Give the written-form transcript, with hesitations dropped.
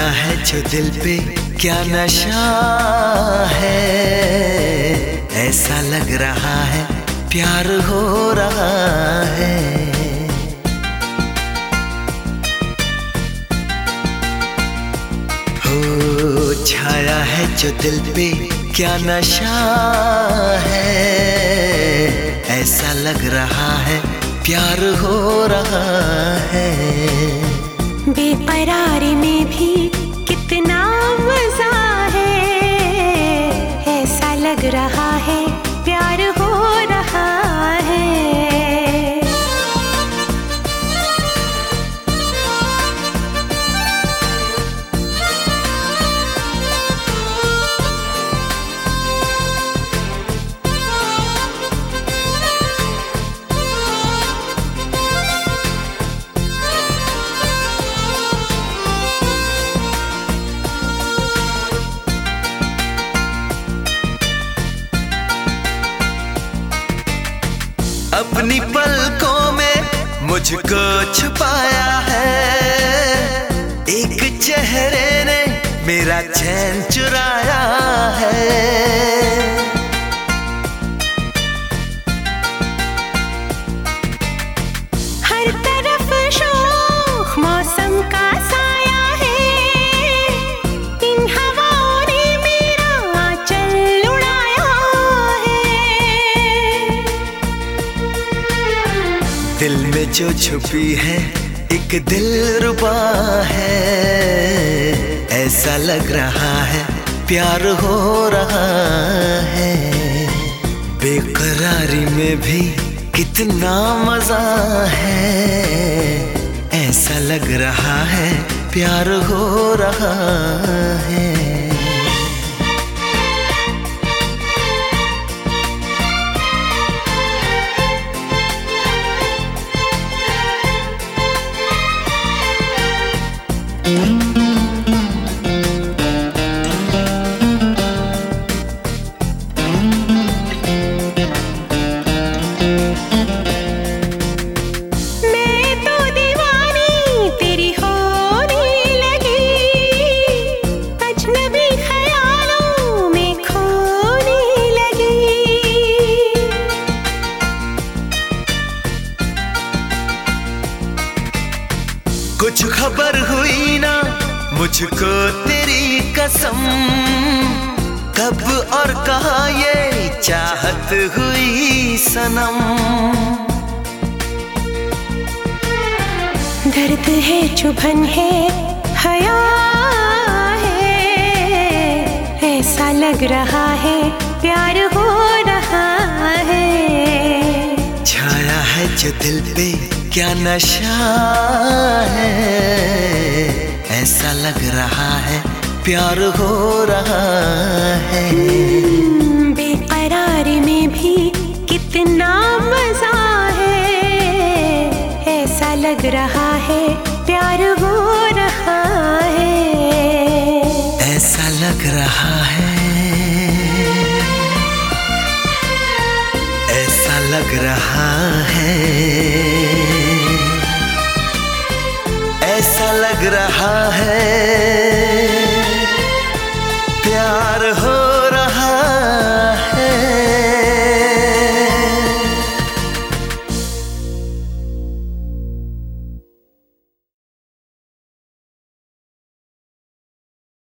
है जो दिल पे क्या नशा है, ऐसा लग रहा है प्यार हो रहा है। हो छाया है जो दिल पे क्या नशा है, ऐसा लग रहा है प्यार हो रहा है। बेकरारी में भी कितना मजा है, ऐसा लग रहा है प्यार हो रहा है। अपनी पलकों में मुझको छुपाया है, एक चेहरे ने मेरा चैन चुराया है। हर तरफ शोख मौसम का साया है, इन हवाओं ने मेरा आंचल उड़ाया है। दिल में जो छुपी है एक दिलरुबा है, ऐसा लग रहा है प्यार हो रहा है। बेकरारी में भी कितना मजा है, ऐसा लग रहा है प्यार हो रहा है। कुछ खबर हुई ना मुझको तेरी कसम, कब और कहाँ ये चाहत हुई सनम। दर्द है चुभन है हया है, ऐसा लग रहा है प्यार हो रहा है। छाया है जो दिल पे क्या नशा है, ऐसा लग रहा है प्यार हो रहा है। बेकरारी में भी कितना मजा है, ऐसा लग रहा है प्यार हो रहा है। ऐसा लग रहा है, ऐसा लग रहा है, ऐसा लग रहा है।